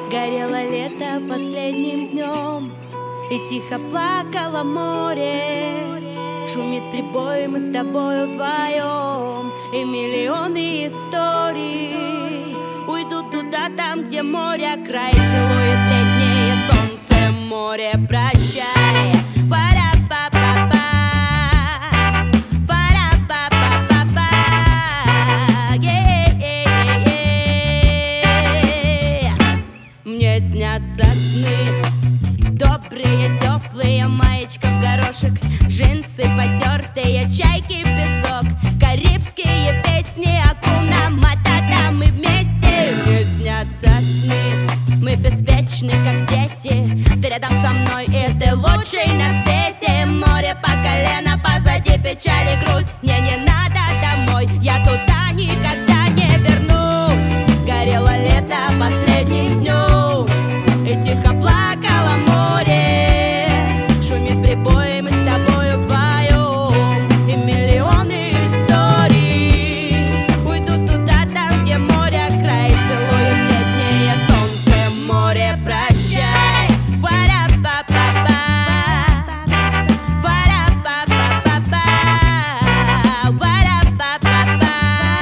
Горело лето последним днем, и тихо плакало море. Шумит прибой, мы с тобою вдвоем, и миллионы историй уйдут туда, там, где море край. Целует летнее солнце море, прощай. Пара-па-па-па, пара-па-па-па-па, Мне снятся сны добрые, теплые, маечка в горошек, джинсы потертые, чайки, песок, карибские песни, акуна матата, мы вместе. Мне снятся сны, мы беспечны, как дети, ты рядом со мной, и ты лучший на свете. Море по колено, позади печаль и грусть, мне не надо домой, я туда никогда не вернусь. Горело лето последних днем, и тихо плакало море. Шумит прибой, мы с тобою вдвоем, и миллионы историй уйдут туда, там, где море край. Целует летнее солнце море, прощай. Пара-па-па-па, пара-па-па-па-па, пара-па-па-па.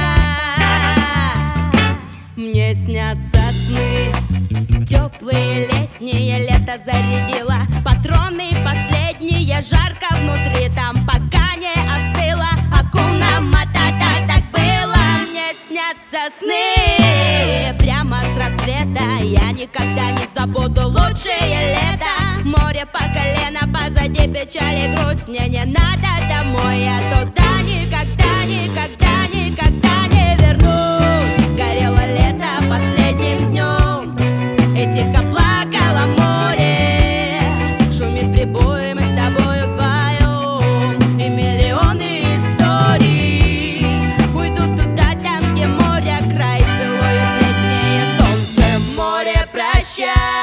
Мне снятся сны теплые, летнее лето зарядило патроны последние, жарко внутри, там пока не остыло. Акуна матата, так было. Мне снятся сны прямо с рассвета, я никогда не забуду лучшее лето. Море по колено, позади печаль и грусть, мне не надо домой, я туда никогда, никогда, никогда не вернусь. Горело лето последним днем, и тихо плакало море. Шумит прибой, мы с тобою вдвоем, и миллионы историй уйдут туда, там, где море край. Целует летнее солнце море, прощай.